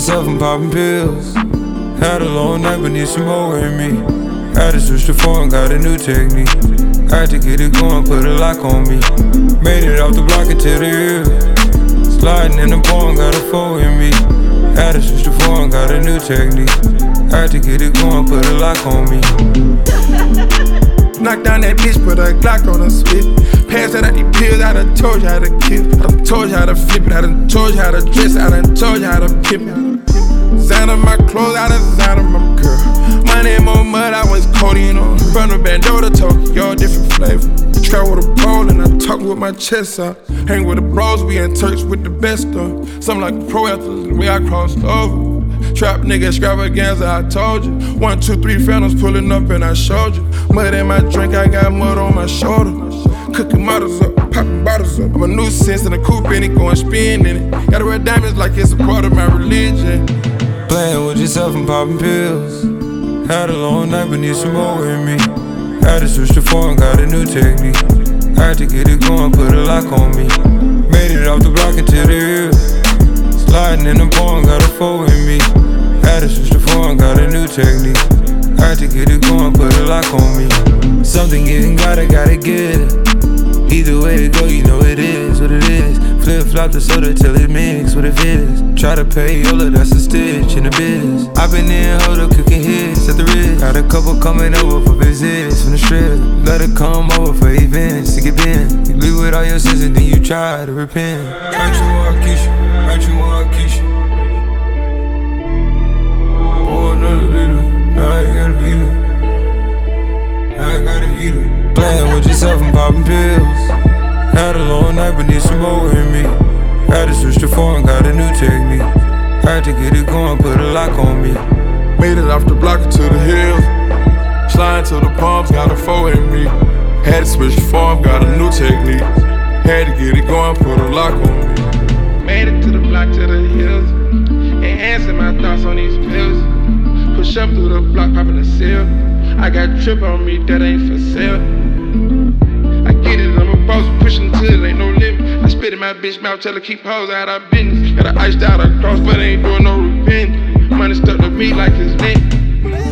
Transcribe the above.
yourself and popping pills. Had a long night, but need some more in me. Had to switch to phone, got a new technique. Had to get it going, put a lock on me. Made it off the block into the hill. Sliding in the pond, got a four in me. Had to switch to phone, got a new technique. Had to get it going, put a lock on me. Knock down that bitch, put a Glock on her spit. Pass out these pills, I done told you how to kill. I done told you how to flip it, I done told you how to dress, I done told you how to pimp it. Designer my clothes, I done designer my girl. Money and more mud, I was codeine on. From the bando to Tokyo, different flavor. Travel with a pole and I talk with my chest out. Hang with the bros, we in Turks with the best of. Something like a pro athletes, the way I crossed over. Trap nigga extravaganza, I told you. 1, 2, 3 phantoms pulling up and I showed you. Mud in my drink, I got mud on my shoulder. Cooking models up, popping bottles up. I'm a nuisance in a coupe and it going spin in it. Gotta wear diamonds like it's a part of my religion. Playing with yourself and popping pills. Had a long night, but need some more in me. Had to switch to phone, got a new technique. Had to get it going, put a lock on me. Made it off the block into the hill. Sliding in the pond, got a four in me. Had to switch to phone, got a new technique. Had to get it going, put a lock on me. Something getting gotta get it. Either way it go, you know it is what it is. Flip flop the soda till it mix what it is. Try to pay Yola, that's a stitch in the biz. I been in hold up cooking hits at the wrist. Got a couple coming over for visits from the strip. Let her come over for events to get bent. You leave with all your sins and then you try to repent. Heard you want Keisha, heard you want Keisha. Pour another liter, now I gotta beat her. Now I gotta eat her. Playing with yourself and popping pills. Had a long night, but need some more in me. Had to switch to phone, got a new technique. Had to get it going, put a lock on me. Made it off the block into the hills. Sliding to the palms, got a four in me. Had to switch the form, got a new technique. Had to get it going, put a lock on me. Made it to the block, to the hills. Enhancing my thoughts on these pills. Push up through the block, popping the seal. I got trip on me, that ain't for sale. I get it, I'm a boss, pushing till it ain't no limit. I spit in my bitch mouth, tell her keep hoes out of business. Got her iced out across, but ain't doing no repent. Money stuck to me like it's lit.